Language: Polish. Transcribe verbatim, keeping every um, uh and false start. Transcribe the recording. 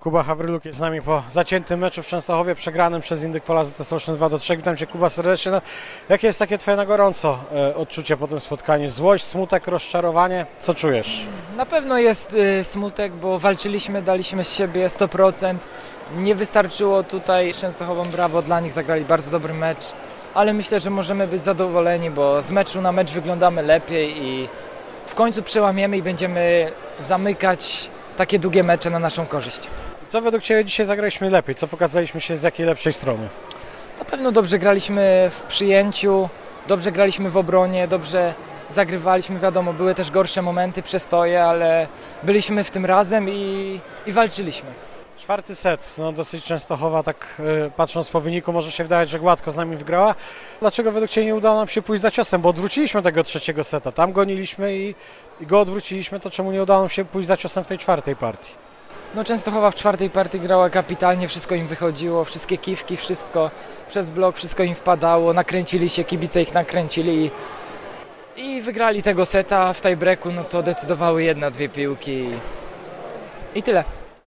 Kuba Hawryluk jest z nami po zaciętym meczu w Częstochowie, przegranym przez Indyk Pola Z T S Olsztyn dwa do trzech. Witam Cię, Kuba, serdecznie. No, jakie jest takie Twoje na gorąco e, odczucie po tym spotkaniu? Złość, smutek, rozczarowanie? Co czujesz? Na pewno jest y, smutek, bo walczyliśmy, daliśmy z siebie sto procent. Nie wystarczyło tutaj z Częstochową, brawo dla nich, zagrali bardzo dobry mecz. Ale myślę, że możemy być zadowoleni, bo z meczu na mecz wyglądamy lepiej i w końcu przełamiemy i będziemy zamykać takie długie mecze na naszą korzyść. Co według Ciebie dzisiaj zagraliśmy lepiej? Co pokazaliśmy się z jakiej lepszej strony? Na pewno dobrze graliśmy w przyjęciu, dobrze graliśmy w obronie, dobrze zagrywaliśmy, wiadomo, były też gorsze momenty, przestoje, ale byliśmy w tym razem i, i walczyliśmy. Czwarty set, no dosyć Częstochowa, tak y, patrząc po wyniku, może się wydawać, że gładko z nami wygrała. Dlaczego według Ciebie nie udało nam się pójść za ciosem? Bo odwróciliśmy tego trzeciego seta, tam goniliśmy i, i go odwróciliśmy, to czemu nie udało nam się pójść za ciosem w tej czwartej partii? No Częstochowa w czwartej partii grała kapitalnie, wszystko im wychodziło, wszystkie kiwki, wszystko przez blok, wszystko im wpadało, nakręcili się, kibice ich nakręcili i, i wygrali tego seta. W tiebreaku no to decydowały jedna, dwie piłki i, i tyle.